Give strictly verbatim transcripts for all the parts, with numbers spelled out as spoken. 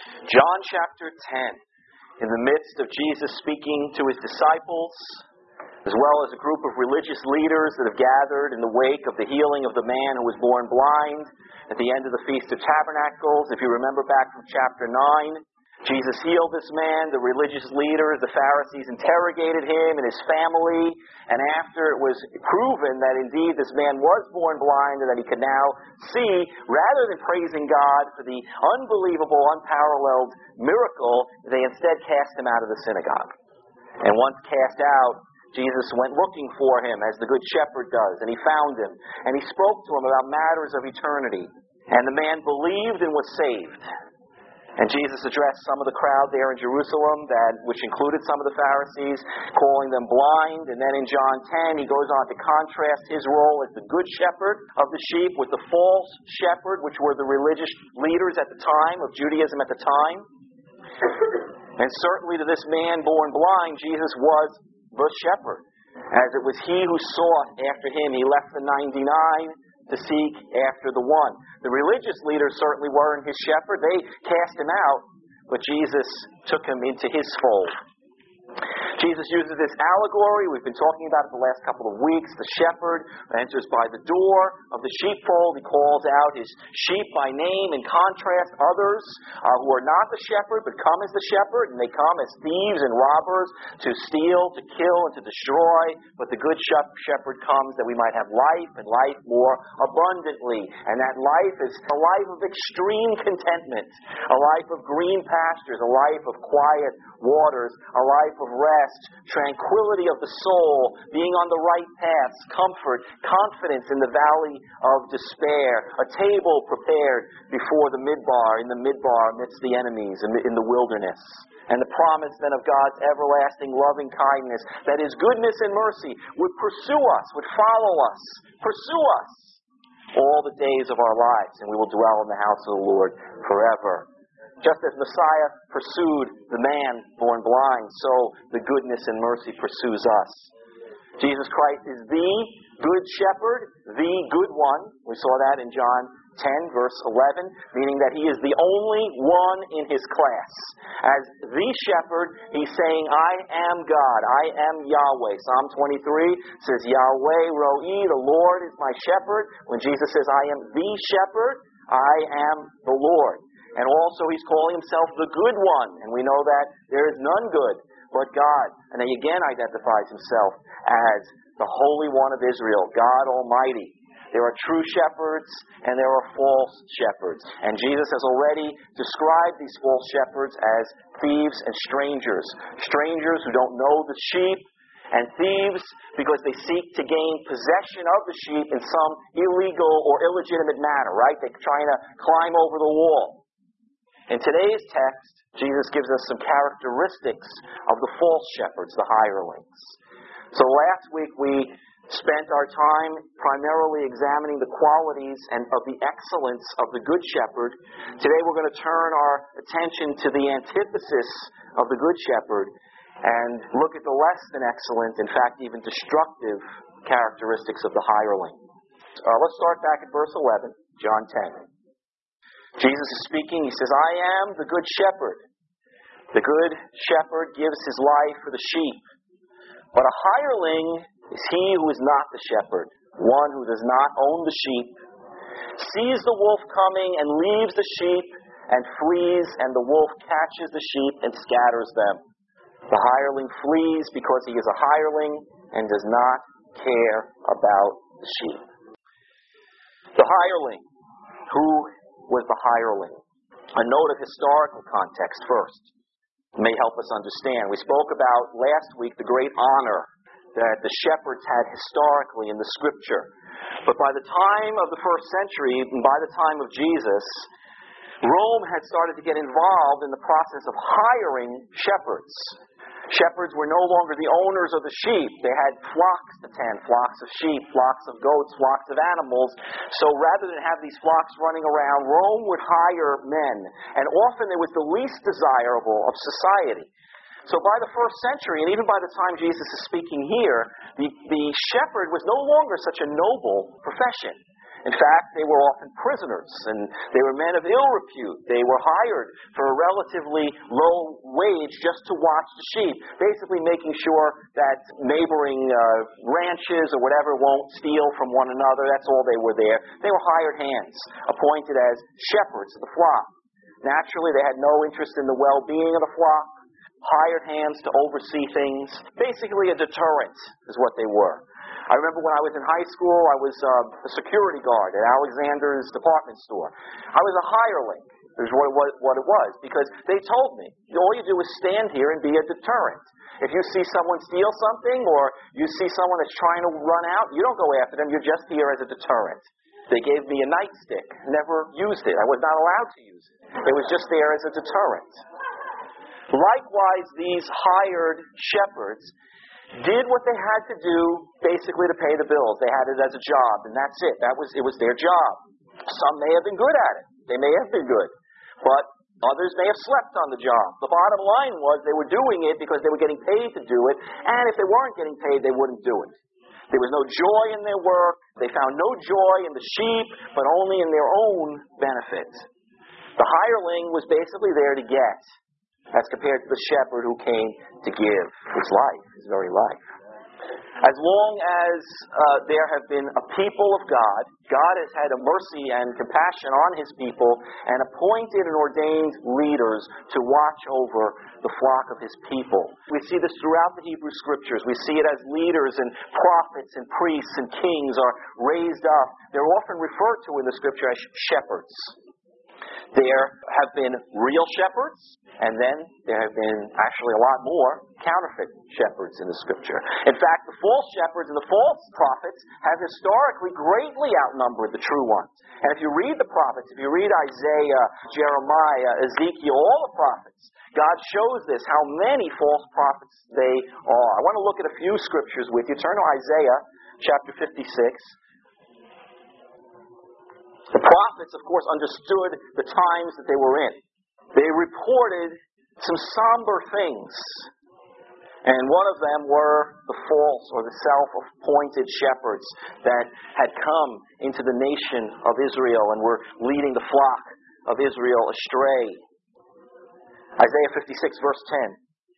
John chapter ten, in the midst of Jesus speaking to his disciples, as well as a group of religious leaders that have gathered in the wake of the healing of the man who was born blind at the end of the Feast of Tabernacles. If you remember back from chapter nine, Jesus healed this man. The religious leaders, the Pharisees, interrogated him and his family. And after it was proven that indeed this man was born blind and that he could now see, rather than praising God for the unbelievable, unparalleled miracle, they instead cast him out of the synagogue. And once cast out, Jesus went looking for him as the Good Shepherd does. And he found him. And he spoke to him about matters of eternity. And the man believed and was saved. And Jesus addressed some of the crowd there in Jerusalem, that which included some of the Pharisees, calling them blind. And then in John ten, he goes on to contrast his role as the good shepherd of the sheep with the false shepherd, which were the religious leaders at the time, of Judaism at the time. And certainly to this man born blind, Jesus was the shepherd. As it was he who sought after him, he left the ninety-nine to seek after the one. The religious leaders certainly weren't his shepherd. They cast him out, but Jesus took him into his fold. Jesus uses this allegory. We've been talking about it the last couple of weeks. The shepherd enters by the door of the sheepfold. He calls out his sheep by name. In contrast, others uh, who are not the shepherd but come as the shepherd, and they come as thieves and robbers to steal, to kill, and to destroy. But the good shepherd comes that we might have life, and life more abundantly. And that life is a life of extreme contentment, a life of green pastures, a life of quiet waters, a life of rest, tranquility of the soul, being on the right paths, comfort, confidence in the valley of despair, a table prepared before the midbar, in the midbar amidst the enemies, in the wilderness. And the promise then of God's everlasting loving kindness, that His goodness and mercy would pursue us, would follow us, pursue us all the days of our lives, and we will dwell in the house of the Lord forever. Just as Messiah pursued the man born blind, so the goodness and mercy pursues us. Jesus Christ is the good shepherd, the good one. We saw that in John ten, verse eleven, meaning that He is the only one in His class. As the shepherd, He's saying, I am God, I am Yahweh. Psalm twenty-three says, Yahweh Ro'i, the Lord is my shepherd. When Jesus says, I am the shepherd, I am the Lord. And also He's calling Himself the good one. And we know that there is none good but God. And He again identifies Himself as the Holy One of Israel, God Almighty. There are true shepherds and there are false shepherds. And Jesus has already described these false shepherds as thieves and strangers. Strangers who don't know the sheep, and thieves because they seek to gain possession of the sheep in some illegal or illegitimate manner, right? They're trying to climb over the wall. In today's text, Jesus gives us some characteristics of the false shepherds, the hirelings. So last week we spent our time primarily examining the qualities and of the excellence of the Good Shepherd. Today we're going to turn our attention to the antithesis of the Good Shepherd and look at the less than excellent, in fact even destructive, characteristics of the hireling. Uh, let's start back at verse eleven, John ten. Jesus is speaking. He says, I am the good shepherd. The good shepherd gives his life for the sheep. But a hireling is he who is not the shepherd, one who does not own the sheep, sees the wolf coming and leaves the sheep and flees, and the wolf catches the sheep and scatters them. The hireling flees because he is a hireling and does not care about the sheep. The hireling, who was the hireling? A note of historical context first may help us understand. We spoke about last week the great honor that the shepherds had historically in the Scripture. But by the time of the first century, and by the time of Jesus, Rome had started to get involved in the process of hiring shepherds. Shepherds were no longer the owners of the sheep. They had flocks to tend, flocks of sheep, flocks of goats, flocks of animals. So rather than have these flocks running around, Rome would hire men. And often it was the least desirable of society. So by the first century, and even by the time Jesus is speaking here, the, the shepherd was no longer such a noble profession. In fact, they were often prisoners, and they were men of ill repute. They were hired for a relatively low wage just to watch the sheep, basically making sure that neighboring uh, ranches or whatever won't steal from one another. That's all they were there. They were hired hands, appointed as shepherds of the flock. Naturally, they had no interest in the well-being of the flock, hired hands to oversee things. Basically a deterrent is what they were. I remember when I was in high school, I was uh, a security guard at Alexander's department store. I was a hireling, is what it was, what it was, because they told me, all you do is stand here and be a deterrent. If you see someone steal something or you see someone that's trying to run out, you don't go after them, you're just here as a deterrent. They gave me a nightstick, never used it. I was not allowed to use it. It was just there as a deterrent. Likewise, these hired shepherds did what they had to do basically to pay the bills. They had it as a job, and that's it. That was it was their job. Some may have been good at it. They may have been good. But others may have slept on the job. The bottom line was they were doing it because they were getting paid to do it, and if they weren't getting paid, they wouldn't do it. There was no joy in their work. They found no joy in the sheep, but only in their own benefit. The hireling was basically there to get, as compared to the shepherd who came to give his life, his very life. As long as uh, there have been a people of God, God has had a mercy and compassion on His people and appointed and ordained leaders to watch over the flock of His people. We see this throughout the Hebrew Scriptures. We see it as leaders and prophets and priests and kings are raised up. They're often referred to in the Scripture as shepherds. There have been real shepherds, and then there have been actually a lot more counterfeit shepherds in the Scripture. In fact, the false shepherds and the false prophets have historically greatly outnumbered the true ones. And if you read the prophets, if you read Isaiah, Jeremiah, Ezekiel, all the prophets, God shows this, how many false prophets they are. I want to look at a few scriptures with you. Turn to Isaiah chapter fifty-six. The prophets, of course, understood the times that they were in. They reported some somber things. And one of them were the false or the self-appointed shepherds that had come into the nation of Israel and were leading the flock of Israel astray. Isaiah fifty-six, verse ten.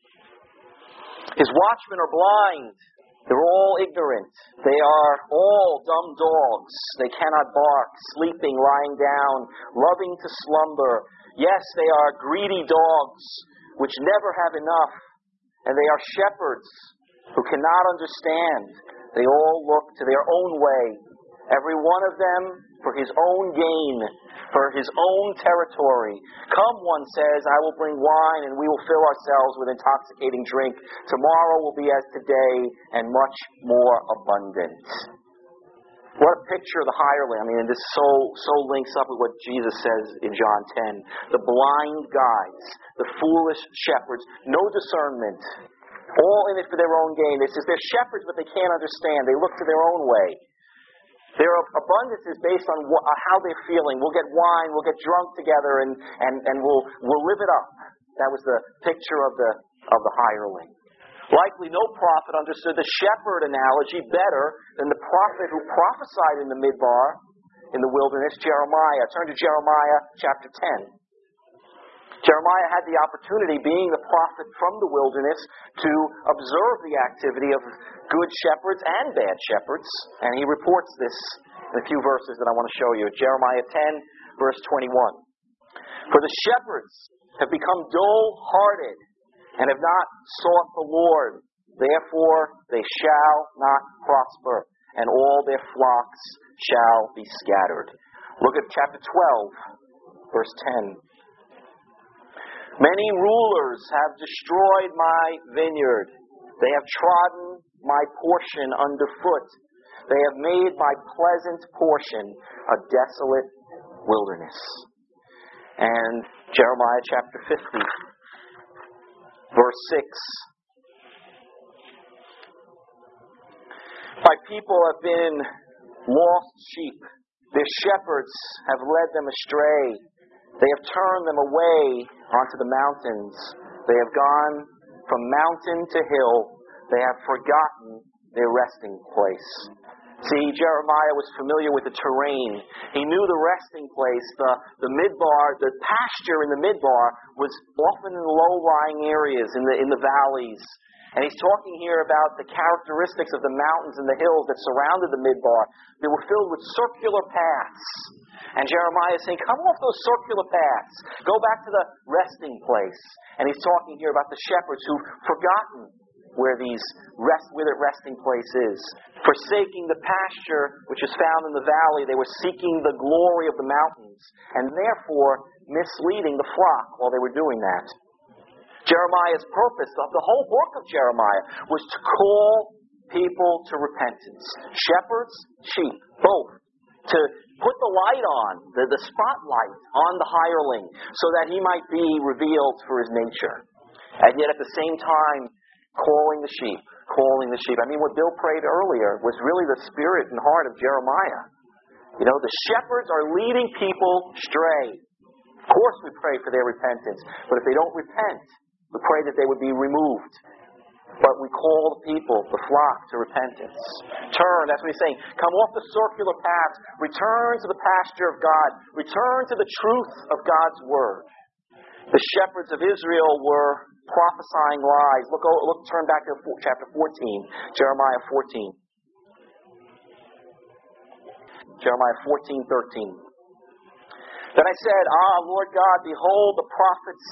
His watchmen are blind. They're all ignorant. They are all dumb dogs. They cannot bark, sleeping, lying down, loving to slumber. Yes, they are greedy dogs which never have enough. And they are shepherds who cannot understand. They all look to their own way. Every one of them for his own gain, for his own territory. Come, one says, I will bring wine and we will fill ourselves with intoxicating drink. Tomorrow will be as today and much more abundant. What a picture of the hireling. I mean, this so so links up with what Jesus says in John ten. The blind guides, the foolish shepherds, no discernment, all in it for their own gain. It says they're shepherds, but they can't understand. They look to their own way. Their abundance is based on wh- how they're feeling. We'll get wine, we'll get drunk together, and, and, and we'll we'll live it up. That was the picture of the of the hireling. Likely no prophet understood the shepherd analogy better than the prophet who prophesied in the midbar in the wilderness, Jeremiah. Turn to Jeremiah chapter ten. Jeremiah had the opportunity, being the prophet from the wilderness, to observe the activity of good shepherds and bad shepherds. And he reports this in a few verses that I want to show you. Jeremiah ten, verse twenty-one. For the shepherds have become dull-hearted and have not sought the Lord. Therefore they shall not prosper, and all their flocks shall be scattered. Look at chapter twelve, verse ten. Many rulers have destroyed my vineyard. They have trodden my portion underfoot. They have made my pleasant portion a desolate wilderness. And Jeremiah chapter fifty, verse six. My people have been lost sheep. Their shepherds have led them astray. They have turned them away onto the mountains. They have gone from mountain to hill. They have forgotten their resting place. See, Jeremiah was familiar with the terrain. He knew the resting place, the, the midbar, the pasture in the midbar was often in low-lying areas, in the, in the valleys. And he's talking here about the characteristics of the mountains and the hills that surrounded the midbar. They were filled with circular paths. And Jeremiah is saying, come off those circular paths. Go back to the resting place. And he's talking here about the shepherds who've forgotten where these rest, where their resting place is. Forsaking the pasture which is found in the valley, they were seeking the glory of the mountains, and therefore misleading the flock while they were doing that. Jeremiah's purpose of the whole book of Jeremiah was to call people to repentance. Shepherds, sheep, both. To put the light on, the, the spotlight on the hireling, so that he might be revealed for his nature. And yet at the same time, calling the sheep, calling the sheep. I mean, what Bill prayed earlier was really the spirit and heart of Jeremiah. You know, the shepherds are leading people stray. Of course we pray for their repentance, but if they don't repent, we pray that they would be removed. But we call the people, the flock, to repentance. Turn, that's what he's saying. Come off the circular paths. Return to the pasture of God. Return to the truth of God's Word. The shepherds of Israel were prophesying lies. Look, look, turn back to chapter fourteen, Jeremiah fourteen. Jeremiah fourteen, thirteen. Then I said, Ah, Lord God, behold, the prophets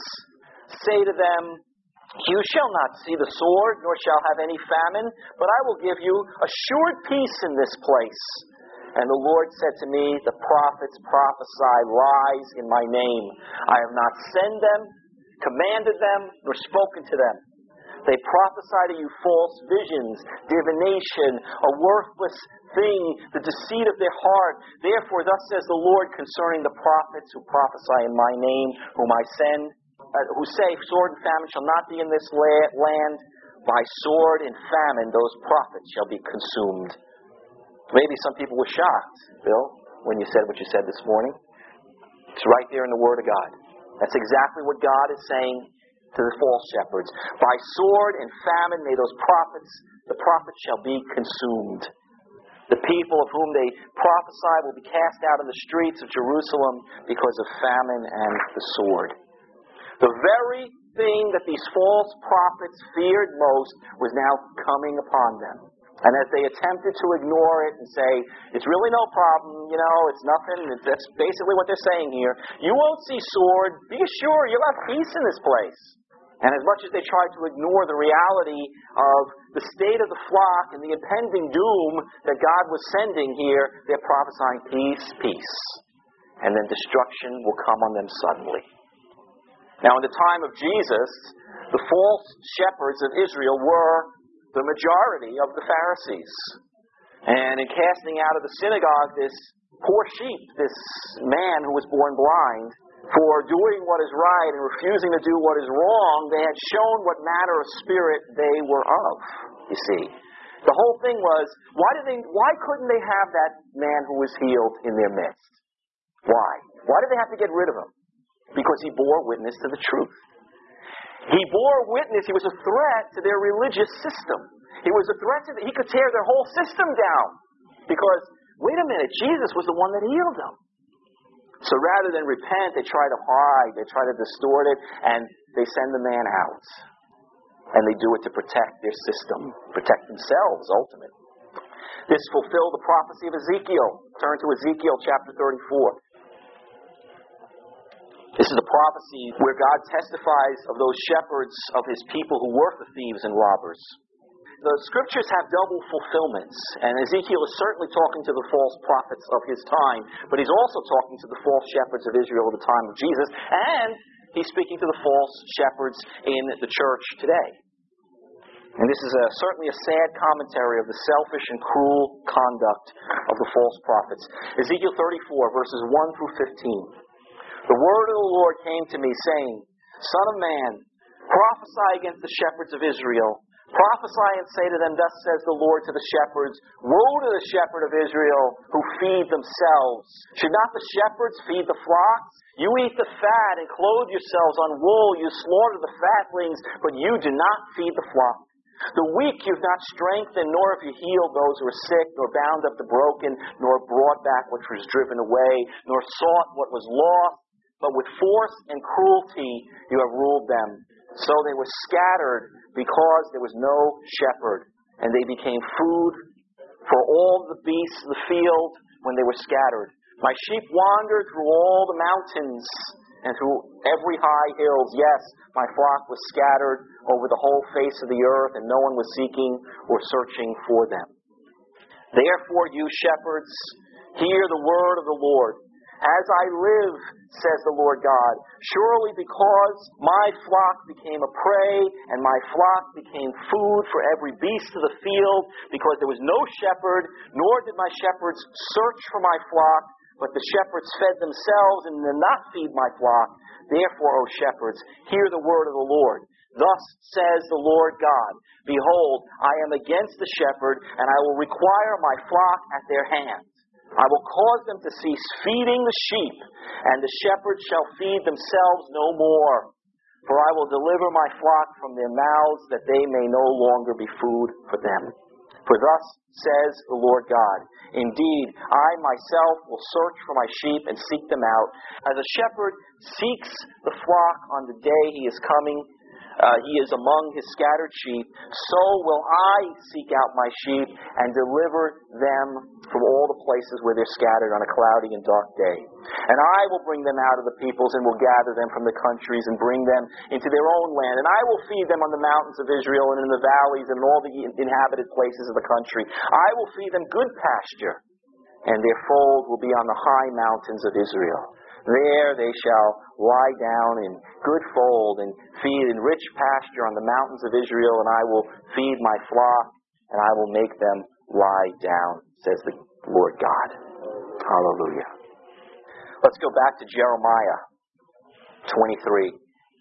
say to them, you shall not see the sword, nor shall have any famine, but I will give you assured peace in this place. And the Lord said to me, the prophets prophesy lies in my name. I have not sent them, commanded them, nor spoken to them. They prophesy to you false visions, divination, a worthless thing, the deceit of their heart. Therefore, thus says the Lord concerning the prophets who prophesy in my name, whom I send, uh, who say, sword and famine shall not be in this la- land. By sword and famine those prophets shall be consumed. Maybe some people were shocked, Bill, when you said what you said this morning. It's right there in the Word of God. That's exactly what God is saying to the false shepherds. By sword and famine may those prophets, the prophets shall be consumed. The people of whom they prophesy will be cast out in the streets of Jerusalem because of famine and the sword. The very thing that these false prophets feared most was now coming upon them. And as they attempted to ignore it and say, it's really no problem, you know, it's nothing, that's basically what they're saying here. You won't see sword. Be assured you'll have peace in this place. And as much as they tried to ignore the reality of the state of the flock and the impending doom that God was sending here, they're prophesying peace, peace. And then destruction will come on them suddenly. Now, in the time of Jesus, the false shepherds of Israel were the majority of the Pharisees. And in casting out of the synagogue this poor sheep, this man who was born blind, for doing what is right and refusing to do what is wrong, they had shown what manner of spirit they were of, you see. The whole thing was, why did they? Why couldn't they have that man who was healed in their midst? Why? Why did they have to get rid of him? Because he bore witness to the truth. He bore witness. He was a threat to their religious system. He was a threat to, he could tear their whole system down. Because, wait a minute, Jesus was the one that healed them. So rather than repent, they try to hide, they try to distort it, and they send the man out. And they do it to protect their system, protect themselves, ultimately. This fulfilled the prophecy of Ezekiel. Turn to Ezekiel chapter thirty-four. This is a prophecy where God testifies of those shepherds of His people who work the thieves and robbers. The Scriptures have double fulfillments, and Ezekiel is certainly talking to the false prophets of his time, but he's also talking to the false shepherds of Israel at the time of Jesus, and he's speaking to the false shepherds in the church today. And this is a, certainly a sad commentary of the selfish and cruel conduct of the false prophets. Ezekiel thirty-four, verses one through fifteen. The word of the Lord came to me, saying, Son of man, prophesy against the shepherds of Israel. Prophesy and say to them, Thus says the Lord to the shepherds, Woe to the shepherd of Israel who feed themselves. Should not the shepherds feed the flocks? You eat the fat and clothe yourselves on wool. You slaughter the fatlings, but you do not feed the flock. The weak you've not strengthened, nor have you healed those who are sick, nor bound up the broken, nor brought back what was driven away, nor sought what was lost, but with force and cruelty you have ruled them. So they were scattered because there was no shepherd, and they became food for all the beasts of the field when they were scattered. My sheep wandered through all the mountains and through every high hills. Yes, my flock was scattered over the whole face of the earth, and no one was seeking or searching for them. Therefore, you shepherds, hear the word of the Lord. As I live, says the Lord God, surely because my flock became a prey, and my flock became food for every beast of the field, because there was no shepherd, nor did my shepherds search for my flock, but the shepherds fed themselves and did not feed my flock. Therefore, O shepherds, hear the word of the Lord. Thus says the Lord God, behold, I am against the shepherd, and I will require my flock at their hand. I will cause them to cease feeding the sheep, and the shepherds shall feed themselves no more. For I will deliver my flock from their mouths, that they may no longer be food for them. For thus says the Lord God, indeed, I myself will search for my sheep and seek them out. As a shepherd seeks the flock on the day he is coming, uh, he is among his scattered sheep, so will I seek out my sheep and deliver them from all the places where they're scattered on a cloudy and dark day. And I will bring them out of the peoples and will gather them from the countries and bring them into their own land. And I will feed them on the mountains of Israel and in the valleys and in all the inhabited places of the country. I will feed them good pasture, and their fold will be on the high mountains of Israel. There they shall lie down in good fold and feed in rich pasture on the mountains of Israel, and I will feed my flock, and I will make them lie down, says the Lord God. Hallelujah. Let's go back to Jeremiah twenty-three.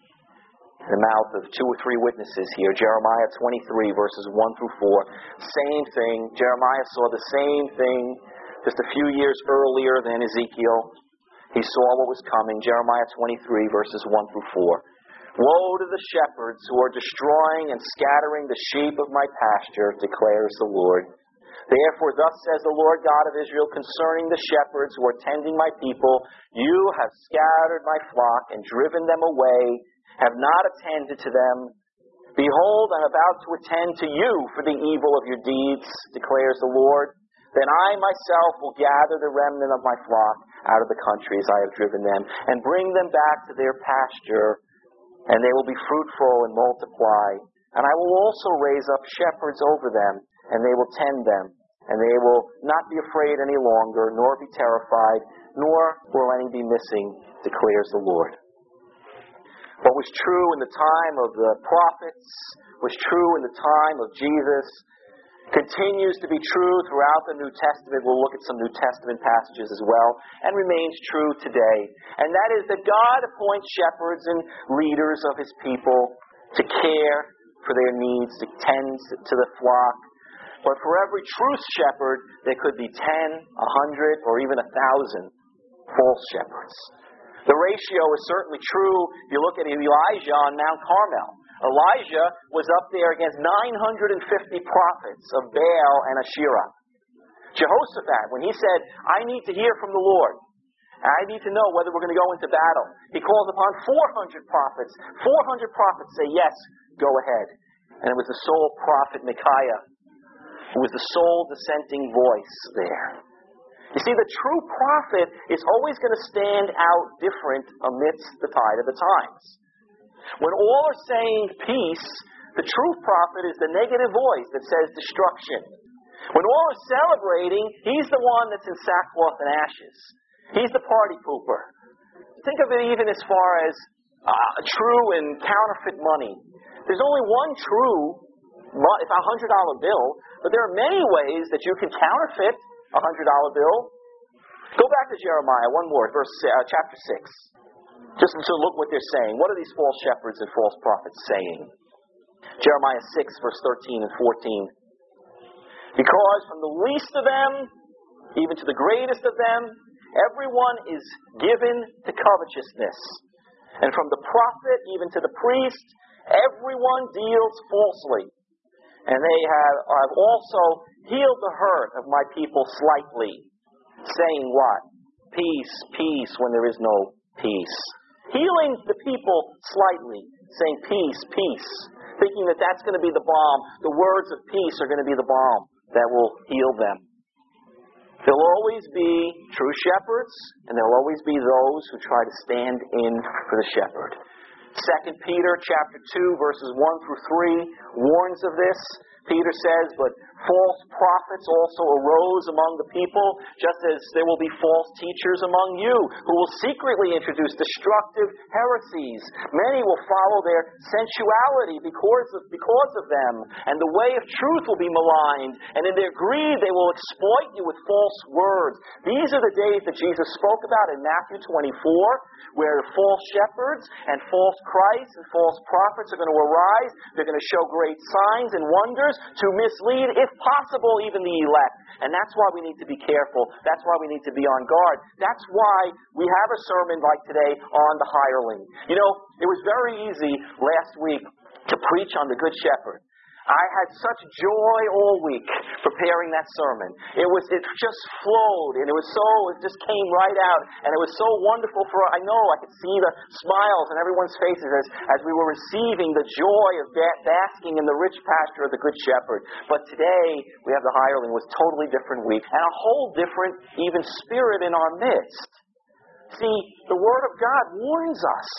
In the mouth of two or three witnesses here. Jeremiah twenty-three, verses one through four. Same thing. Jeremiah saw the same thing just a few years earlier than Ezekiel. He saw what was coming. Jeremiah twenty-three, verses one through four. Woe to the shepherds who are destroying and scattering the sheep of my pasture, declares the Lord. Therefore, thus says the Lord God of Israel concerning the shepherds who are tending my people, you have scattered my flock and driven them away, have not attended to them. Behold, I'm about to attend to you for the evil of your deeds, declares the Lord. Then I myself will gather the remnant of my flock out of the countries I have driven them, and bring them back to their pasture, and they will be fruitful and multiply. And I will also raise up shepherds over them, and they will tend them, and they will not be afraid any longer, nor be terrified, nor will any be missing, declares the Lord. What was true in the time of the prophets, was true in the time of Jesus, continues to be true throughout the New Testament. We'll look at some New Testament passages as well, and remains true today. And that is that God appoints shepherds and leaders of His people to care for their needs, to tend to the flock. But for every true shepherd, there could be ten, a hundred, or even a thousand false shepherds. The ratio is certainly true. You look at Elijah on Mount Carmel. Elijah was up there against nine hundred fifty prophets of Baal and Asherah. Jehoshaphat, when he said, I need to hear from the Lord, I need to know whether we're going to go into battle, he calls upon four hundred prophets. four hundred prophets say, yes, go ahead. And it was the sole prophet Micaiah who was the sole dissenting voice there. You see, the true prophet is always going to stand out different amidst the tide of the times. When all are saying peace, the true prophet is the negative voice that says destruction. When all are celebrating, he's the one that's in sackcloth and ashes. He's the party pooper. Think of it even as far as uh, true and counterfeit money. There's only one true, it's a one hundred dollar bill, but there are many ways that you can counterfeit a one hundred dollar bill. Go back to Jeremiah, one more, verse uh, chapter six. Just to look what they're saying. What are these false shepherds and false prophets saying? Jeremiah six, verse thirteen and fourteen. Because from the least of them, even to the greatest of them, everyone is given to covetousness. And from the prophet even to the priest, everyone deals falsely. And they have, have also healed the hurt of my people slightly, saying what? Peace, peace, when there is no peace. Healing the people slightly, saying peace, peace, thinking that that's going to be the balm. The words of peace are going to be the balm that will heal them. There'll always be true shepherds, and there'll always be those who try to stand in for the shepherd. Second Peter chapter two, verses one through three warns of this. Peter says, but false prophets also arose among the people, just as there will be false teachers among you, who will secretly introduce destructive heresies. Many will follow their sensuality because of, because of them, and the way of truth will be maligned, and in their greed they will exploit you with false words. These are the days that Jesus spoke about in Matthew twenty-four, where false shepherds and false Christs and false prophets are going to arise. They're going to show great signs and wonders to mislead, if possible, even the elect. And that's why we need to be careful. That's why we need to be on guard. That's why we have a sermon like today on the hireling. You know, it was very easy last week to preach on the Good Shepherd. I had such joy all week preparing that sermon. It was, it just flowed, and it was so, it just came right out, and it was so wonderful for, I know, I could see the smiles on everyone's faces as, as we were receiving the joy of basking in the rich pasture of the Good Shepherd. But today, we have the hireling. It was a totally different week, and a whole different, even spirit in our midst. See, the Word of God warns us.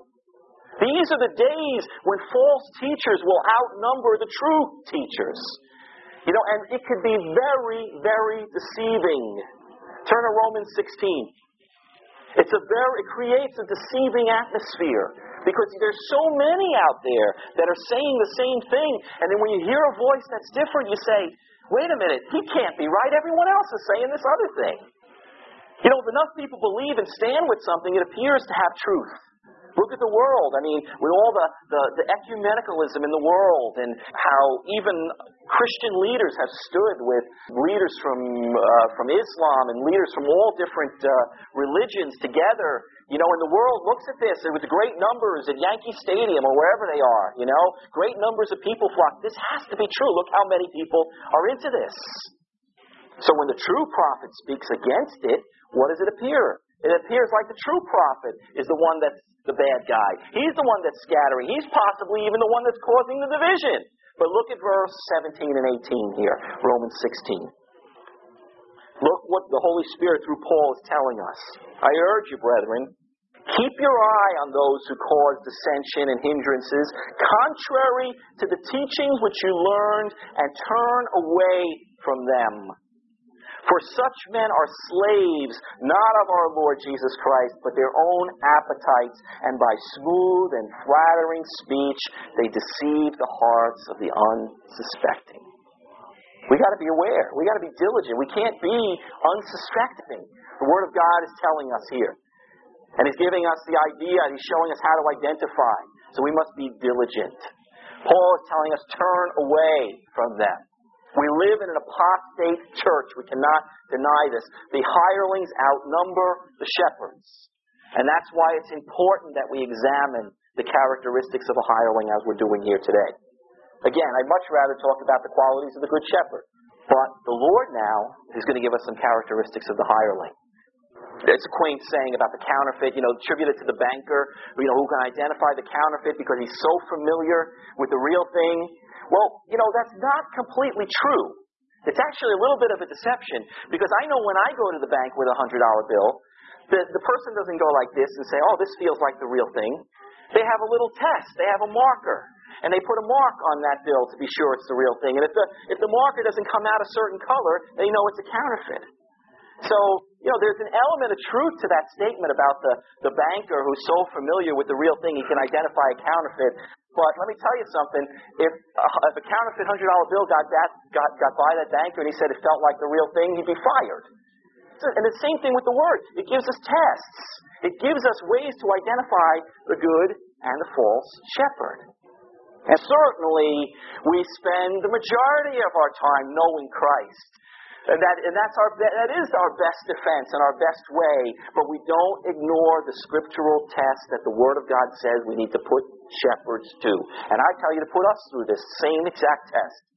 These are the days when false teachers will outnumber the true teachers. You know, and it could be very, very deceiving. Turn to Romans sixteen. It's a very, it creates a deceiving atmosphere because there's so many out there that are saying the same thing. And then when you hear a voice that's different, you say, wait a minute, he can't be right. Everyone else is saying this other thing. You know, if enough people believe and stand with something, it appears to have truth. Look at the world. I mean, with all the, the, the ecumenicalism in the world and how even Christian leaders have stood with leaders from uh, from Islam and leaders from all different uh, religions together. You know, and the world looks at this. There was great numbers at Yankee Stadium or wherever they are, you know. Great numbers of people flock. This has to be true. Look how many people are into this. So when the true prophet speaks against it, what does it appear? It appears like the true prophet is the one that's the bad guy. He's the one that's scattering. He's possibly even the one that's causing the division. But look at verse seventeen and eighteen here, Romans sixteen. Look what the Holy Spirit through Paul is telling us. I urge you, brethren, keep your eye on those who cause dissension and hindrances, contrary to the teachings which you learned, and turn away from them. For such men are slaves, not of our Lord Jesus Christ, but their own appetites, and by smooth and flattering speech they deceive the hearts of the unsuspecting. We got to be aware. We got to be diligent. We can't be unsuspecting. The Word of God is telling us here. And He's giving us the idea, and He's showing us how to identify. So we must be diligent. Paul is telling us, turn away from them. We live in an apostate church. We cannot deny this. The hirelings outnumber the shepherds. And that's why it's important that we examine the characteristics of a hireling as we're doing here today. Again, I'd much rather talk about the qualities of the Good Shepherd. But the Lord now is going to give us some characteristics of the hireling. It's a quaint saying about the counterfeit, you know, attributed to the banker, you know, who can identify the counterfeit because he's so familiar with the real thing. Well, you know, that's not completely true. It's actually a little bit of a deception because I know when I go to the bank with a one hundred dollar bill, the, the person doesn't go like this and say, oh, this feels like the real thing. They have a little test. They have a marker. And they put a mark on that bill to be sure it's the real thing. And if the, if the marker doesn't come out a certain color, they know it's a counterfeit. So, you know, there's an element of truth to that statement about the, the banker who's so familiar with the real thing he can identify a counterfeit. But let me tell you something. If, uh, if a counterfeit one hundred dollar bill got that got, got by that banker and he said it felt like the real thing, he'd be fired. And the same thing with the Word. It gives us tests. It gives us ways to identify the good and the false shepherd. And certainly, we spend the majority of our time knowing Christ. And that, and that's our, that is our best defense and our best way. But we don't ignore the scriptural test that the Word of God says we need to put shepherds to. And I tell you to put us through this same exact test.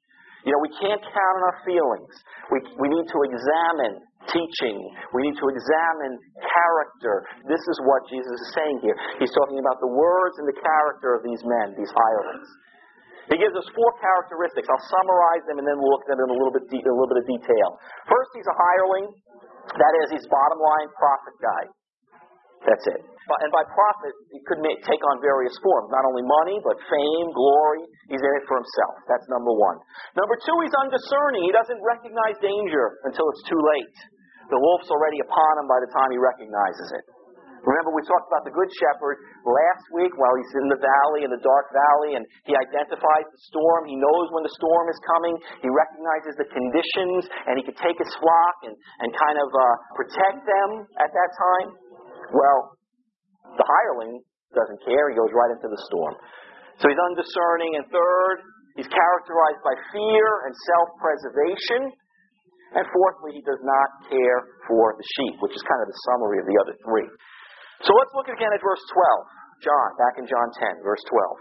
You know, we can't count on our feelings. We, we need to examine teaching. We need to examine character. This is what Jesus is saying here. He's talking about the words and the character of these men, these hirelings. He gives us four characteristics. I'll summarize them and then we'll look at them in a little bit, de- a little bit of detail. First, he's a hireling. That is, he's bottom line profit guy. That's it. And by profit, he could make, take on various forms. Not only money, but fame, glory. He's in it for himself. That's number one. Number two, he's undiscerning. He doesn't recognize danger until it's too late. The wolf's already upon him by the time he recognizes it. Remember, we talked about the Good Shepherd last week while he's in the valley, in the dark valley, and he identifies the storm. He knows when the storm is coming. He recognizes the conditions, and he can take his flock and, and kind of uh, protect them at that time. Well, the hireling doesn't care. He goes right into the storm. So he's undiscerning. And third, he's characterized by fear and self-preservation. And fourthly, he does not care for the sheep, which is kind of the summary of the other three. So let's look again at verse twelve. John, back in John ten, verse twelve.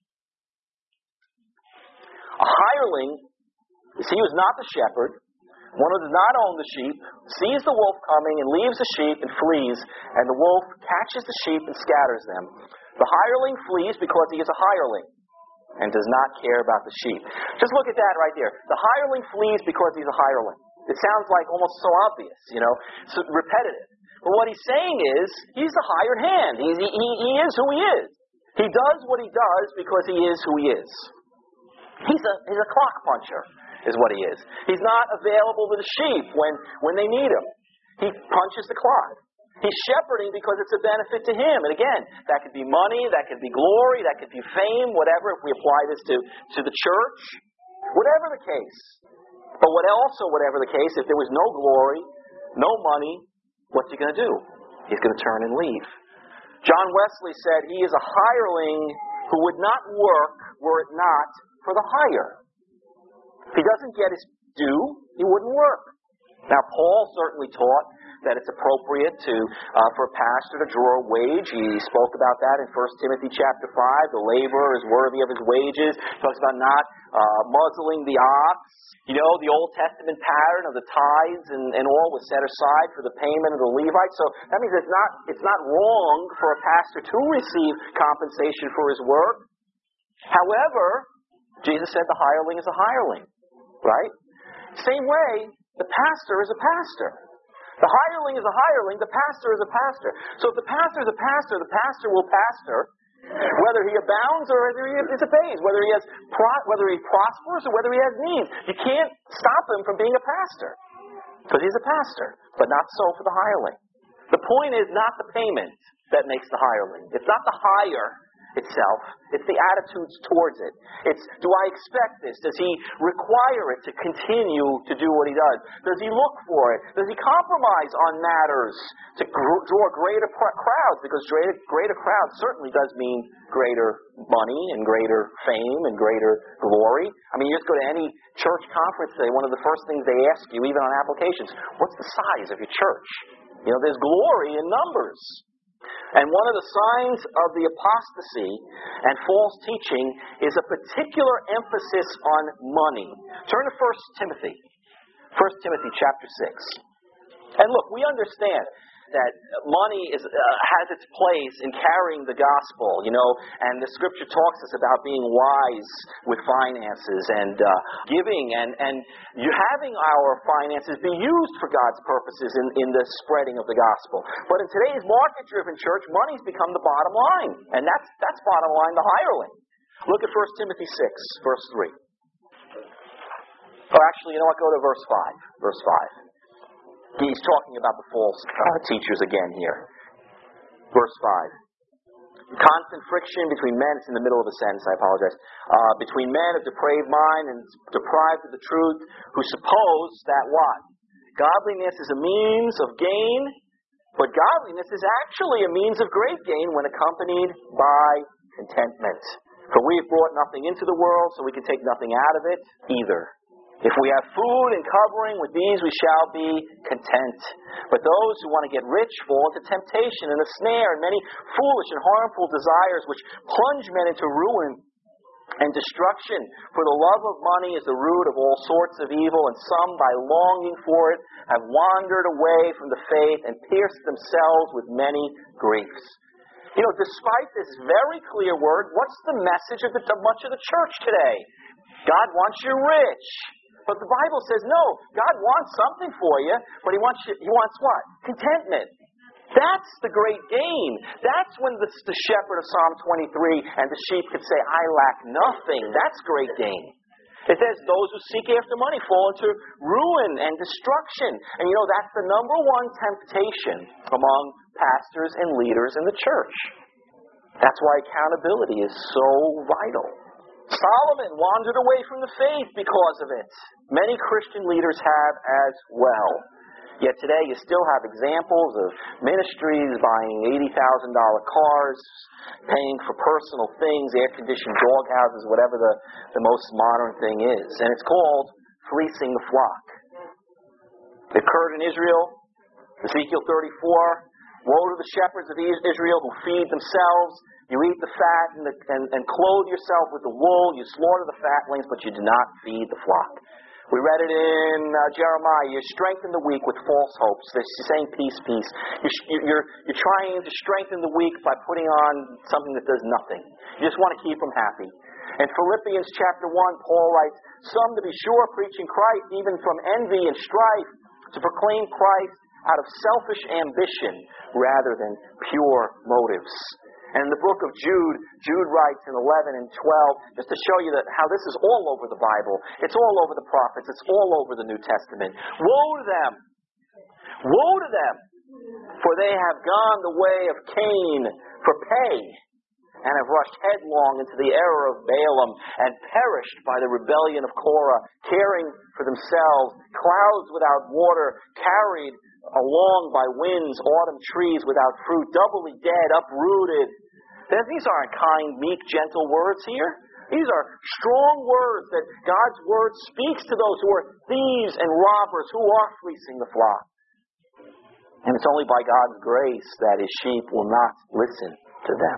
A hireling, he was not the shepherd, one who does not own the sheep, sees the wolf coming and leaves the sheep and flees, and the wolf catches the sheep and scatters them. The hireling flees because he is a hireling and does not care about the sheep. Just look at that right there. The hireling flees because he's a hireling. It sounds like almost so obvious, you know, so repetitive. But what he's saying is, he's a hired hand. He, he, he is who he is. He does what he does because he is who he is. He's a, he's a clock puncher, is what he is. He's not available to the sheep when, when they need him. He punches the clock. He's shepherding because it's a benefit to him. And again, that could be money, that could be glory, that could be fame, whatever, if we apply this to, to the church. Whatever the case. But what also, whatever the case, if there was no glory, no money, what's he going to do? He's going to turn and leave. John Wesley said he is a hireling who would not work were it not for the hire. If he doesn't get his due, he wouldn't work. Now, Paul certainly taught that it's appropriate to uh, for a pastor to draw a wage. He spoke about that in First Timothy chapter five. The laborer is worthy of his wages. He talks about not uh, muzzling the ox. You know, the Old Testament pattern of the tithes and, and all was set aside for the payment of the Levites. So that means it's not it's not wrong for a pastor to receive compensation for his work. However, Jesus said the hireling is a hireling, right? Same way, the pastor is a pastor. The hireling is a hireling, the pastor is a pastor. So if the pastor is a pastor, the pastor will pastor, whether he abounds or whether he disobeys, whether he has pro- whether he prospers or whether he has needs. You can't stop him from being a pastor, because he's a pastor, but not so for the hireling. The point is not the payment that makes the hireling. It's not the hire itself. It's the attitudes towards it. It's, do I expect this? Does he require it to continue to do what he does? Does he look for it? Does he compromise on matters to gr- draw greater pr- crowds? Because greater, greater crowds certainly does mean greater money and greater fame and greater glory. I mean, you just go to any church conference today, one of the first things they ask you, even on applications, what's the size of your church? You know, there's glory in numbers. And one of the signs of the apostasy and false teaching is a particular emphasis on money. Turn to First Timothy. First Timothy chapter six. And look, we understand that money is, uh, has its place in carrying the gospel, you know, and the scripture talks us about being wise with finances and uh, giving and, and you having our finances be used for God's purposes in, in the spreading of the gospel. But in today's market-driven church, money's become the bottom line, and that's, that's bottom line, the hireling. Look at First Timothy six, verse three. Or actually, you know what, go to verse five. Verse five. He's talking about the false uh, teachers again here. Verse five. Constant friction between men, it's in the middle of the sentence, I apologize, uh, between men of depraved mind and deprived of the truth, who suppose that what? Godliness is a means of gain, but godliness is actually a means of great gain when accompanied by contentment. For we have brought nothing into the world, so we can take nothing out of it either. If we have food and covering, with these we shall be content. But those who want to get rich fall into temptation and a snare and many foolish and harmful desires which plunge men into ruin and destruction. For the love of money is the root of all sorts of evil, and some, by longing for it, have wandered away from the faith and pierced themselves with many griefs. You know, despite this very clear word, what's the message of, the, of much of the church today? God wants you rich. But the Bible says, no, God wants something for you, but He wants you, He wants what? Contentment. That's the great gain. That's when the, the shepherd of Psalm twenty-three and the sheep could say, I lack nothing. That's great gain. It says those who seek after money fall into ruin and destruction. And you know, that's the number one temptation among pastors and leaders in the church. That's why accountability is so vital. Solomon wandered away from the faith because of it. Many Christian leaders have as well. Yet today you still have examples of ministries buying eighty thousand dollars cars, paying for personal things, air-conditioned dog houses, whatever the, the most modern thing is. And it's called fleecing the flock. It occurred in Israel, Ezekiel thirty-four. Woe to the shepherds of Israel who feed themselves. You eat the fat and, the, and, and clothe yourself with the wool. You slaughter the fatlings, but you do not feed the flock. We read it in uh, Jeremiah. You strengthen the weak with false hopes. They're saying peace, peace. You're, you're, you're trying to strengthen the weak by putting on something that does nothing. You just want to keep them happy. In Philippians chapter one, Paul writes, some to be sure preaching Christ even from envy and strife, to proclaim Christ out of selfish ambition rather than pure motives. And in the book of Jude, Jude writes in eleven and twelve, just to show you that how this is all over the Bible. It's all over the prophets. It's all over the New Testament. Woe to them! Woe to them! For they have gone the way of Cain for pay, and have rushed headlong into the error of Balaam, and perished by the rebellion of Korah, caring for themselves, clouds without water, carried along by winds, autumn trees without fruit, doubly dead, uprooted. These aren't kind, meek, gentle words here. These are strong words that God's word speaks to those who are thieves and robbers, who are fleecing the flock. And it's only by God's grace that His sheep will not listen to them.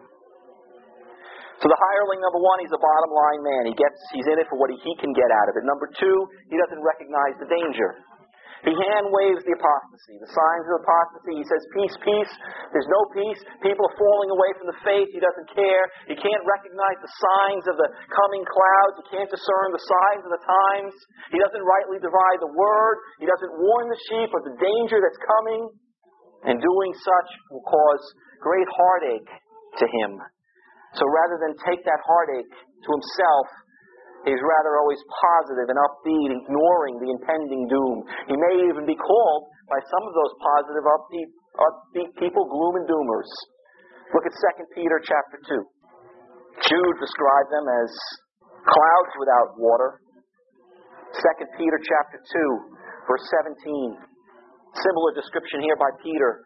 So the hireling, number one, he's a bottom line man. He gets, he's in it for what he, he can get out of it. Number two, he doesn't recognize the danger. He hand waves the apostasy, the signs of apostasy. He says, peace, peace. There's no peace. People are falling away from the faith. He doesn't care. He can't recognize the signs of the coming clouds. He can't discern the signs of the times. He doesn't rightly divide the word. He doesn't warn the sheep of the danger that's coming. And doing such will cause great heartache to him. So rather than take that heartache to himself, he's rather always positive and upbeat, ignoring the impending doom. He may even be called by some of those positive, upbeat, upbeat people gloom and doomers. Look at Second Peter chapter two. Jude described them as clouds without water. Second Peter chapter two, verse seventeen. Similar description here by Peter.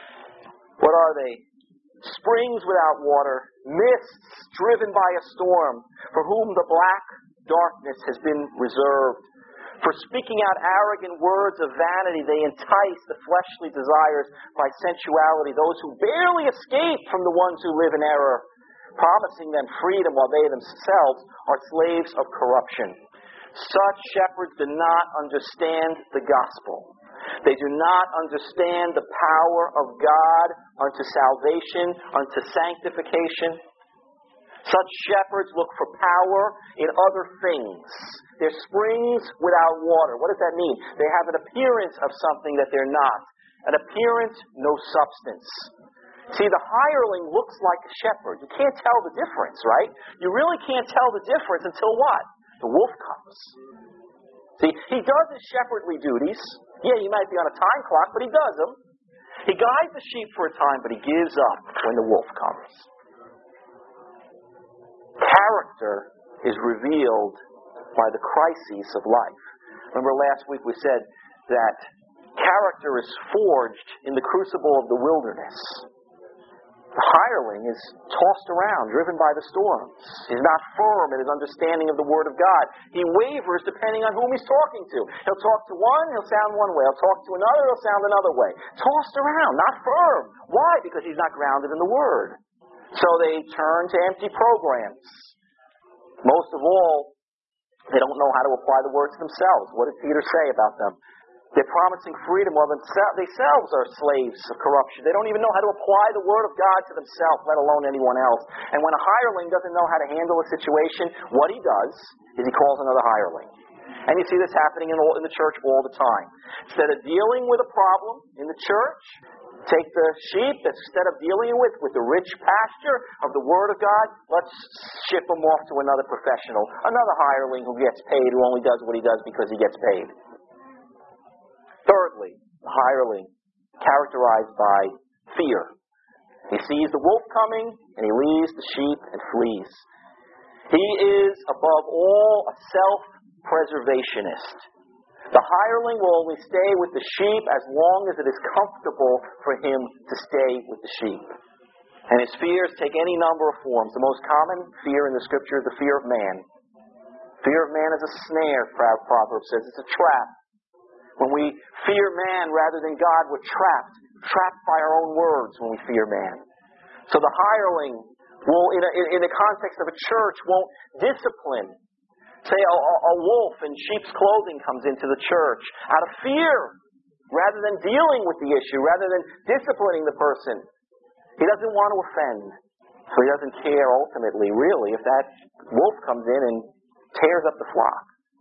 What are they? Springs without water, mists driven by a storm, for whom the black darkness has been reserved. For speaking out arrogant words of vanity, they entice the fleshly desires by sensuality, those who barely escape from the ones who live in error, promising them freedom while they themselves are slaves of corruption. Such shepherds do not understand the gospel. They do not understand the power of God unto salvation, unto sanctification. Such shepherds look for power in other things. They're springs without water. What does that mean? They have an appearance of something that they're not. An appearance, no substance. See, the hireling looks like a shepherd. You can't tell the difference, right? You really can't tell the difference until what? The wolf comes. See, he does his shepherdly duties. Yeah, he might be on a time clock, but he does them. He guides the sheep for a time, but he gives up when the wolf comes. Character is revealed by the crises of life. Remember last week we said that character is forged in the crucible of the wilderness. The hireling is tossed around, driven by the storms. He's not firm in his understanding of the Word of God. He wavers depending on whom he's talking to. He'll talk to one, he'll sound one way. He'll talk to another, he'll sound another way. Tossed around, not firm. Why? Because he's not grounded in the Word. So they turn to empty programs. Most of all, they don't know how to apply the word to themselves. What did Peter say about them? They're promising freedom while themselves are slaves of corruption. They don't even know how to apply the word of God to themselves, let alone anyone else. And when a hireling doesn't know how to handle a situation, what he does is he calls another hireling. And you see this happening in, all, in the church all the time. Instead of dealing with a problem in the church, take the sheep, instead of dealing with with the rich pasture of the Word of God, let's ship them off to another professional, another hireling who gets paid, who only does what he does because he gets paid. Thirdly, the hireling, characterized by fear. He sees the wolf coming, and he leaves the sheep and flees. He is, above all, a self-preservationist. The hireling will only stay with the sheep as long as it is comfortable for him to stay with the sheep. And his fears take any number of forms. The most common fear in the Scripture is the fear of man. Fear of man is a snare, Proverbs says. It's a trap. When we fear man rather than God, we're trapped. Trapped by our own words when we fear man. So the hireling will, in, a, in the context of a church, won't discipline. Say a, a wolf in sheep's clothing comes into the church out of fear, rather than dealing with the issue, rather than disciplining the person. He doesn't want to offend. So he doesn't care ultimately, really, if that wolf comes in and tears up the flock.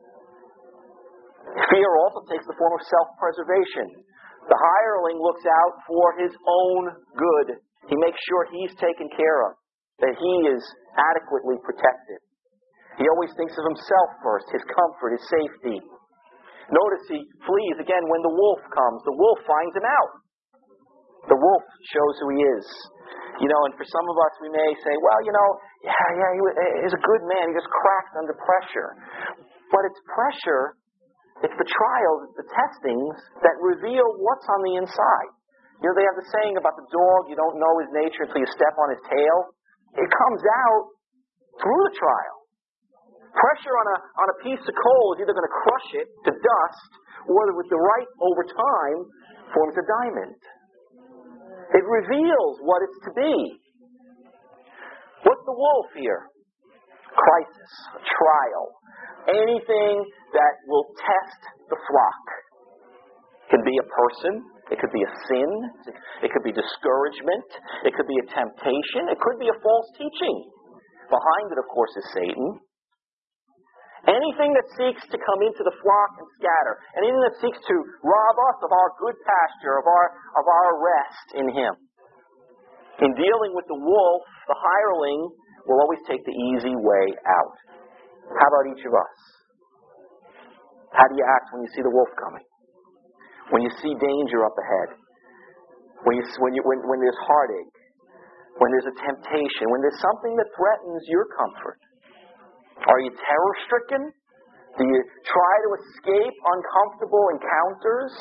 Fear also takes the form of self-preservation. The hireling looks out for his own good. He makes sure he's taken care of, that he is adequately protected. He always thinks of himself first, his comfort, his safety. Notice he flees again when the wolf comes. The wolf finds him out. The wolf shows who he is. You know, and for some of us we may say, well, you know, yeah, yeah, he was, he was a good man. He just cracked under pressure. But it's pressure. It's the trials, it's the testings that reveal what's on the inside. You know, they have the saying about the dog, you don't know his nature until you step on his tail. It comes out through the trial. Pressure on a on a piece of coal is either going to crush it to dust, or with the right over time, forms a diamond. It reveals what it's to be. What's the wolf here? Crisis, a trial. Anything that will test the flock. It could be a person. It could be a sin. It could be discouragement. It could be a temptation. It could be a false teaching. Behind it, of course, is Satan. Anything that seeks to come into the flock and scatter. Anything that seeks to rob us of our good pasture, of our, of our rest in Him. In dealing with the wolf, the hireling will always take the easy way out. How about each of us? How do you act when you see the wolf coming? When you see danger up ahead? When, you, when, you, when, when there's heartache? When there's a temptation? When there's something that threatens your comfort? Are you terror-stricken? Do you try to escape uncomfortable encounters?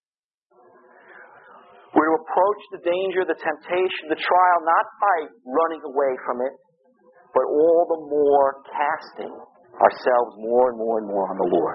We're to approach the danger, the temptation, the trial, not by running away from it, but all the more casting ourselves more and more and more on the Lord.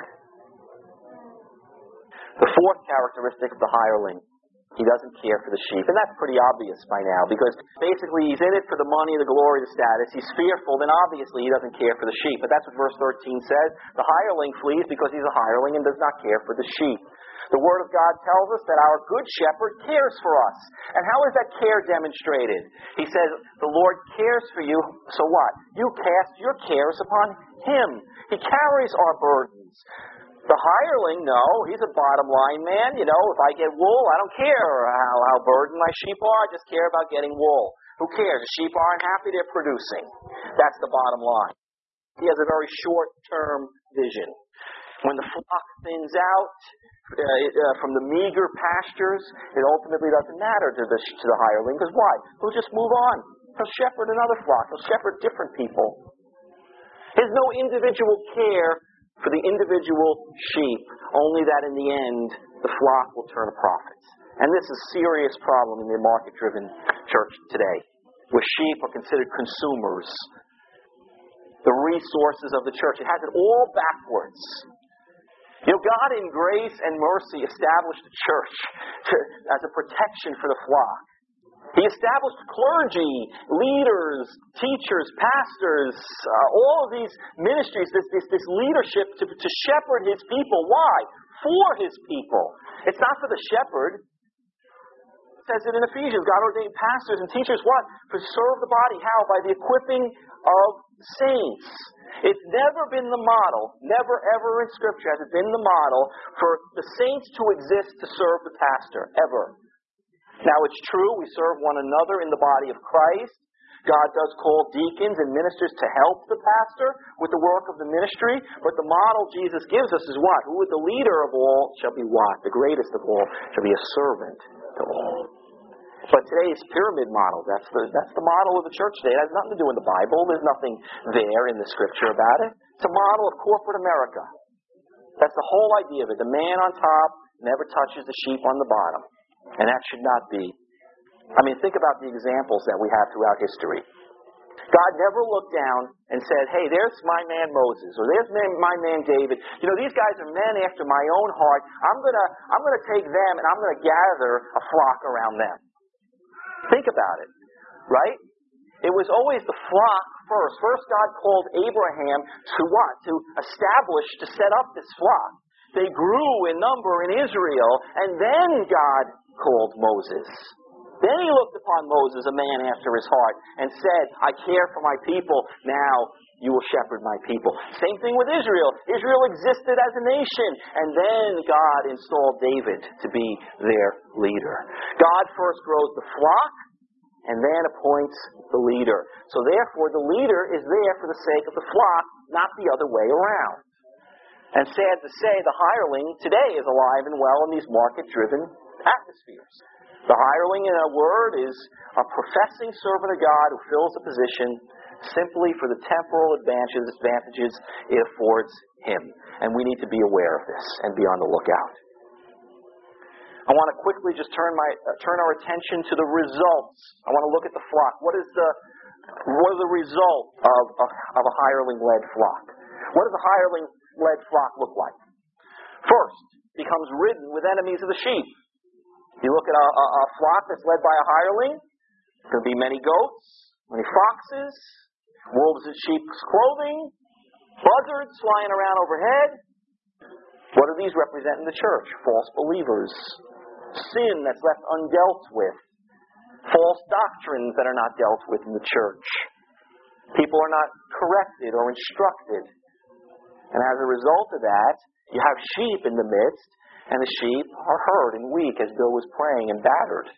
The fourth characteristic of the hireling, he doesn't care for the sheep. And that's pretty obvious by now, because basically he's in it for the money, the glory, the status. He's fearful, then obviously he doesn't care for the sheep. But that's what verse thirteen says. The hireling flees because he's a hireling and does not care for the sheep. The Word of God tells us that our good shepherd cares for us. And how is that care demonstrated? He says, the Lord cares for you, so what? You cast your cares upon Him. He carries our burdens. The hireling, no, he's a bottom line man. You know, if I get wool, I don't care how, how burdened my sheep are. I just care about getting wool. Who cares? The sheep aren't happy, they're producing. That's the bottom line. He has a very short-term vision. When the flock thins out uh, uh, from the meager pastures, it ultimately doesn't matter to the, to the hireling. Because why? He'll just move on. He'll shepherd another flock. He'll shepherd different people. There's no individual care for the individual sheep, only that in the end, the flock will turn a profit. And this is a serious problem in the market-driven church today, where sheep are considered consumers. The resources of the church. It has it all backwards. You know, God in grace and mercy established the church to, as a protection for the flock. He established clergy, leaders, teachers, pastors, uh, all of these ministries, this, this, this leadership to, to shepherd His people. Why? For His people. It's not for the shepherd. It says it in Ephesians. God ordained pastors and teachers, what? To serve the body. How? By the equipping of saints. It's never been the model, never ever in Scripture has it been the model for the saints to exist to serve the pastor, ever. Now it's true, we serve one another in the body of Christ. God does call deacons and ministers to help the pastor with the work of the ministry, but the model Jesus gives us is what? Who is the leader of all shall be what? The greatest of all shall be a servant to all. But today's pyramid model, that's the, that's the model of the church today. It has nothing to do with the Bible. There's nothing there in the Scripture about it. It's a model of corporate America. That's the whole idea of it. The man on top never touches the sheep on the bottom. And that should not be. I mean, think about the examples that we have throughout history. God never looked down and said, hey, there's my man Moses, or there's my man David. You know, these guys are men after my own heart. I'm going to I'm going to take them and I'm going to gather a flock around them. Think about it, right? It was always the flock first. First, God called Abraham to what? To establish, to set up this flock. They grew in number in Israel, and then God called Moses. Then He looked upon Moses, a man after His heart, and said, I care for my people. Now you will shepherd my people. Same thing with Israel. Israel existed as a nation, and then God installed David to be their leader. God first grows the flock, and then appoints the leader. So therefore, the leader is there for the sake of the flock, not the other way around. And sad to say, the hireling today is alive and well in these market-driven atmospheres. The hireling, in a word, is a professing servant of God who fills a position simply for the temporal advantages, advantages it affords him. And we need to be aware of this and be on the lookout. I want to quickly just turn my uh, turn our attention to the results. I want to look at the flock. What is the what is the result of a, of a hireling-led flock? What does a hireling-led flock look like? First, it becomes ridden with enemies of the sheep. You look at a, a, a flock that's led by a hireling. There could be many goats, many foxes, wolves in sheep's clothing, buzzards flying around overhead. What do these represent in the church? False believers. Sin that's left undealt with. False doctrines that are not dealt with in the church. People are not corrected or instructed. And as a result of that, you have sheep in the midst, and the sheep are hurt and weak, as Bill was praying, and battered.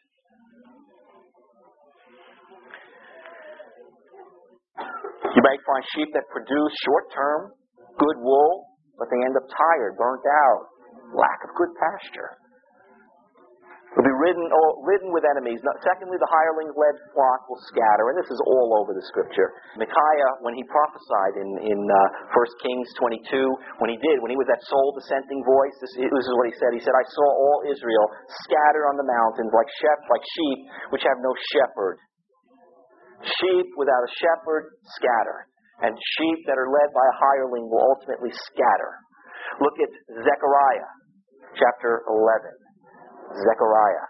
You might find sheep that produce short-term good wool, but they end up tired, burnt out, lack of good pasture. Will be ridden, or ridden with enemies. Secondly, the hireling-led flock will scatter, and this is all over the Scripture. Micaiah, when he prophesied in in uh, First Kings twenty-two, when he did, when he was that soul-dissenting voice, this, this is what he said. He said, "I saw all Israel scattered on the mountains like shep, like sheep which have no shepherd. Sheep without a shepherd scatter, and sheep that are led by a hireling will ultimately scatter." Look at Zechariah, chapter eleven. Zechariah.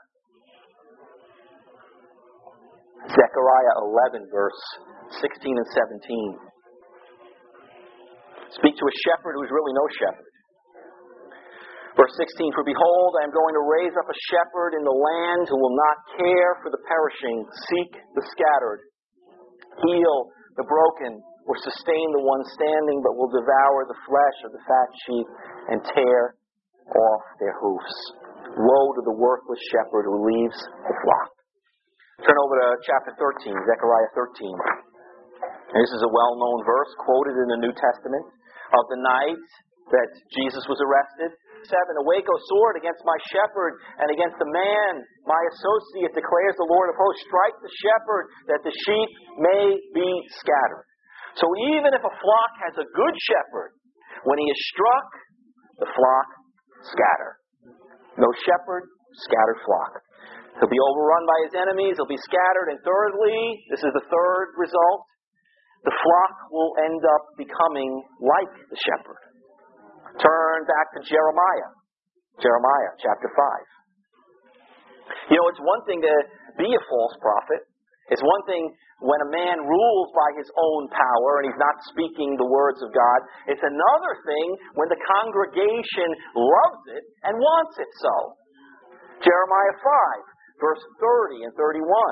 Zechariah eleven, verse sixteen and seventeen. Speak to a shepherd who is really no shepherd. Verse sixteen, "For behold, I am going to raise up a shepherd in the land who will not care for the perishing, seek the scattered, heal the broken, or sustain the one standing, but will devour the flesh of the fat sheep and tear off their hoofs. Woe to the worthless shepherd who leaves the flock." Turn over to chapter thirteen, Zechariah thirteen. And this is a well-known verse quoted in the New Testament of the night that Jesus was arrested. Seven, "Awake, O sword, against my shepherd and against the man, my associate, declares the Lord of hosts. Strike the shepherd, that the sheep may be scattered." So even if a flock has a good shepherd, when he is struck, the flock scatter. No shepherd, scattered flock. He'll be overrun by his enemies. He'll be scattered. And thirdly, this is the third result, the flock will end up becoming like the shepherd. Turn back to Jeremiah. Jeremiah chapter five. You know, it's one thing to be a false prophet. It's one thing when a man rules by his own power and he's not speaking the words of God. It's another thing when the congregation loves it and wants it so. Jeremiah five, verse thirty and thirty-one.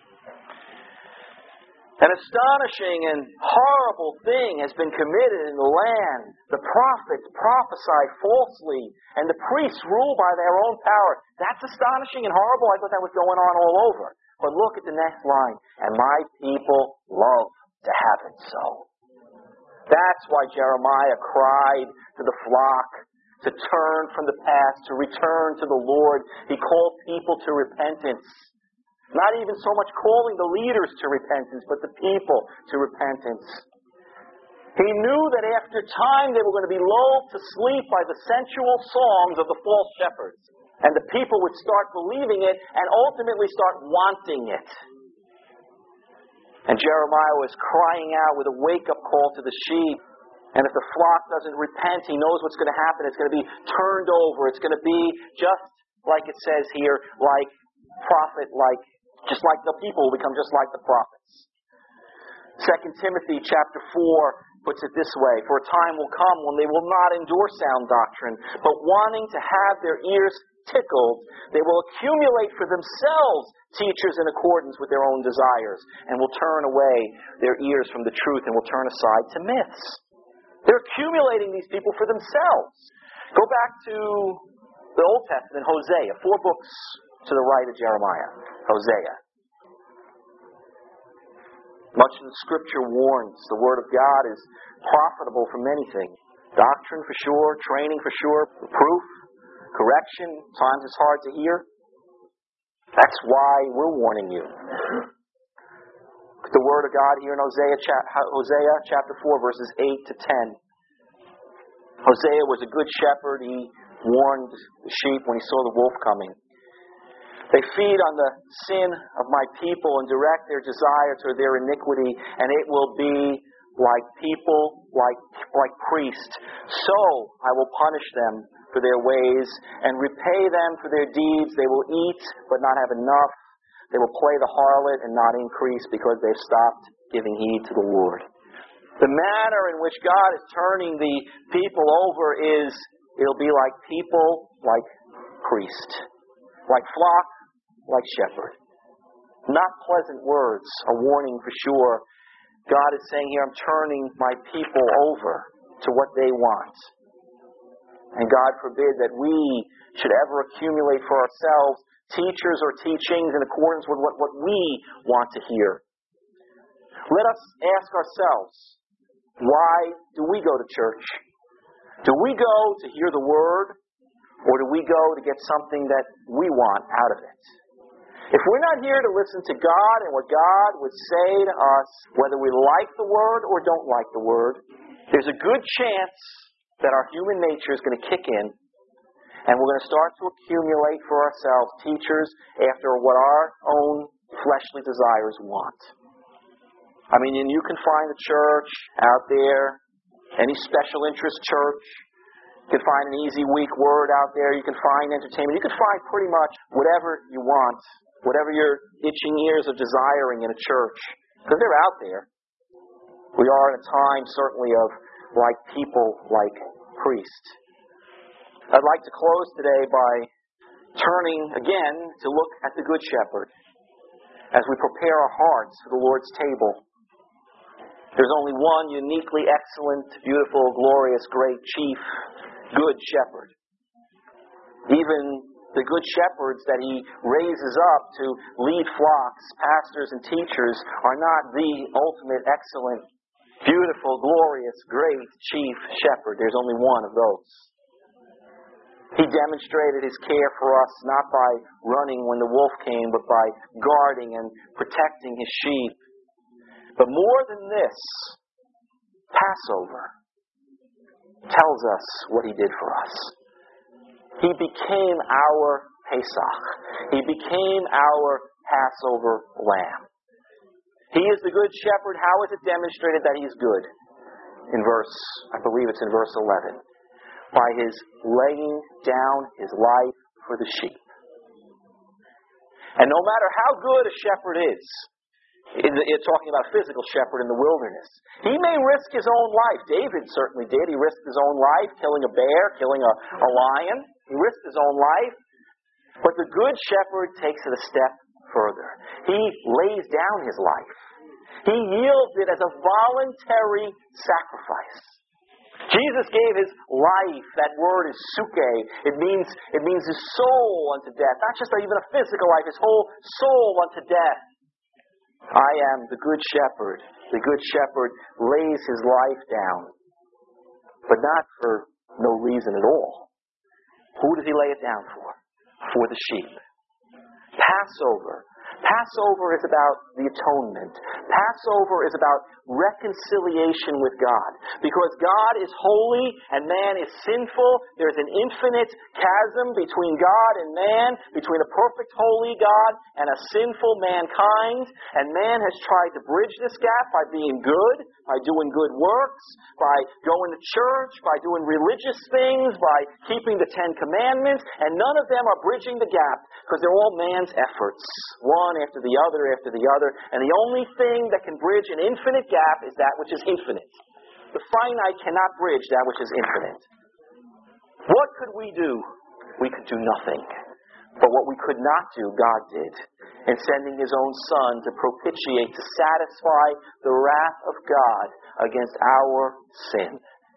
An astonishing and horrible thing has been committed in the land. The prophets prophesy falsely, and the priests rule by their own power. That's astonishing and horrible. I thought that was going on all over. But look at the next line. And my people love to have it so. That's why Jeremiah cried to the flock to turn from the past, to return to the Lord. He called people to repentance. Not even so much calling the leaders to repentance, but the people to repentance. He knew that after time they were going to be lulled to sleep by the sensual songs of the false shepherds. And the people would start believing it and ultimately start wanting it. And Jeremiah was crying out with a wake-up call to the sheep. And if the flock doesn't repent, he knows what's going to happen. It's going to be turned over. It's going to be just like it says here, like prophet, like just like the people will become just like the prophets. Second Timothy chapter four puts it this way, for a time will come when they will not endure sound doctrine, but wanting to have their ears tickled, they will accumulate for themselves teachers in accordance with their own desires, and will turn away their ears from the truth and will turn aside to myths. They're accumulating these people for themselves. Go back to the Old Testament, Hosea, four books to the right of Jeremiah. Hosea. Much of the Scripture warns the Word of God is profitable for many things. Doctrine for sure, training for sure, reproof, correction. Times it's hard to hear. That's why we're warning you. The Word of God here in Hosea, Hosea chapter four, verses eight to ten. Hosea was a good shepherd. He warned the sheep when he saw the wolf coming. They feed on the sin of my people and direct their desire to their iniquity, and it will be like people, like, like priests. So I will punish them for their ways and repay them for their deeds. They will eat but not have enough. They will play the harlot and not increase because they've stopped giving heed to the Lord. The manner in which God is turning the people over is, it'll be like people, like priest. Like flock, like shepherd. Not pleasant words, a warning for sure. God is saying here, I'm turning my people over to what they want. And God forbid that we should ever accumulate for ourselves teachers or teachings in accordance with what, what we want to hear. Let us ask ourselves, why do we go to church? Do we go to hear the Word, or do we go to get something that we want out of it? If we're not here to listen to God and what God would say to us, whether we like the Word or don't like the Word, there's a good chance that our human nature is going to kick in, and we're going to start to accumulate for ourselves teachers after what our own fleshly desires want. I mean, and you can find a church out there, any special interest church. You can find an easy, weak word out there. You can find entertainment. You can find pretty much whatever you want, whatever your itching ears are desiring in a church, because they're out there. We are in a time, certainly, of like people, like priests. I'd like to close today by turning again to look at the Good Shepherd as we prepare our hearts for the Lord's table. There's only one uniquely excellent, beautiful, glorious, great chief, Good Shepherd. Even the Good Shepherds that He raises up to lead flocks, pastors, and teachers are not the ultimate, excellent, beautiful, glorious, great chief shepherd. There's only one of those. He demonstrated His care for us not by running when the wolf came, but by guarding and protecting His sheep. But more than this, Passover tells us what He did for us. He became our Pesach. He became our Passover lamb. He is the Good Shepherd. How is it demonstrated that He's good? In verse, I believe it's in verse eleven. By His laying down His life for the sheep. And no matter how good a shepherd is, it's talking about a physical shepherd in the wilderness, he may risk his own life. David certainly did. He risked his own life, killing a bear, killing a, a lion. He risked his own life. But the good shepherd takes it a step further. He lays down his life. He yields it as a voluntary sacrifice. Jesus gave his life. That word is suke. It means, it means his soul unto death. Not just even a physical life, his whole soul unto death. I am the good shepherd. The good shepherd lays his life down. But not for no reason at all. Who does he lay it down for? For the sheep. Passover. Passover is about the atonement. Passover is about reconciliation with God. Because God is holy and man is sinful, there's an infinite chasm between God and man, between a perfect holy God and a sinful mankind. And man has tried to bridge this gap by being good, by doing good works, by going to church, by doing religious things, by keeping the Ten Commandments, and none of them are bridging the gap because they're all man's efforts. One after the other after the other. And the only thing that can bridge an infinite gap is that which is infinite. The finite cannot bridge that which is infinite. What could we do? We could do nothing. But what we could not do, God did, in sending His own Son to propitiate, to satisfy the wrath of God against our sin.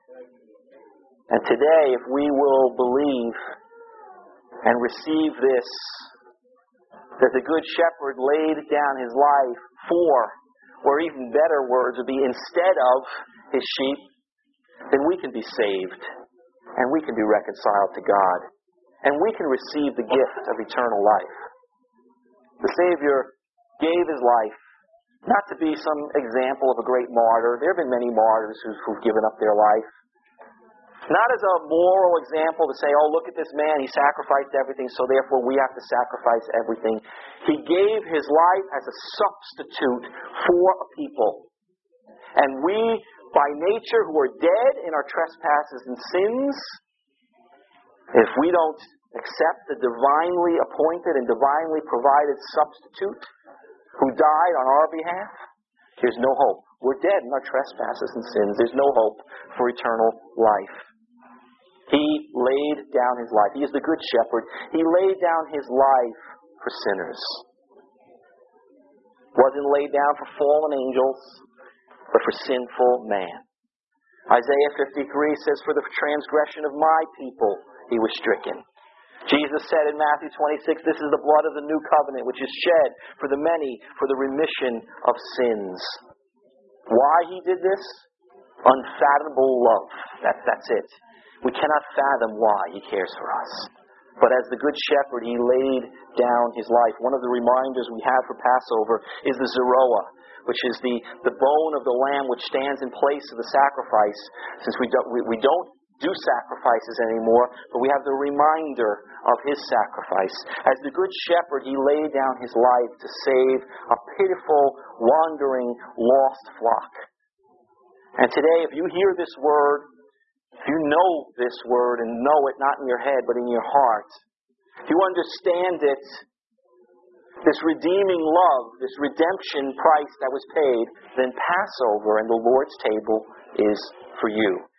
And today, if we will believe and receive this, that the Good Shepherd laid down His life for, or even better words would be instead of, His sheep, then we can be saved, and we can be reconciled to God, and we can receive the gift of eternal life. The Savior gave His life not to be some example of a great martyr. There have been many martyrs who've, who've given up their life. Not as a moral example to say, oh, look at this man, he sacrificed everything, so therefore we have to sacrifice everything. He gave His life as a substitute for a people. And we, by nature, who are dead in our trespasses and sins, if we don't accept the divinely appointed and divinely provided substitute who died on our behalf, there's no hope. We're dead in our trespasses and sins. There's no hope for eternal life. He laid down His life. He is the Good Shepherd. He laid down His life for sinners. Wasn't laid down for fallen angels, but for sinful man. Isaiah fifty-three says, for the transgression of my people He was stricken. Jesus said in Matthew twenty-six, this is the blood of the new covenant, which is shed for the many for the remission of sins. Why He did this? Unfathomable love. That, that's it. We cannot fathom why He cares for us. But as the Good Shepherd, He laid down His life. One of the reminders we have for Passover is the Zeroah, which is the, the bone of the lamb which stands in place of the sacrifice. Since we don't, we, we don't do sacrifices anymore, but we have the reminder of His sacrifice. As the Good Shepherd, He laid down His life to save a pitiful, wandering, lost flock. And today, if you hear this word, if you know this word and know it not in your head but in your heart, if you understand it, this redeeming love, this redemption price that was paid, then Passover and the Lord's table is for you.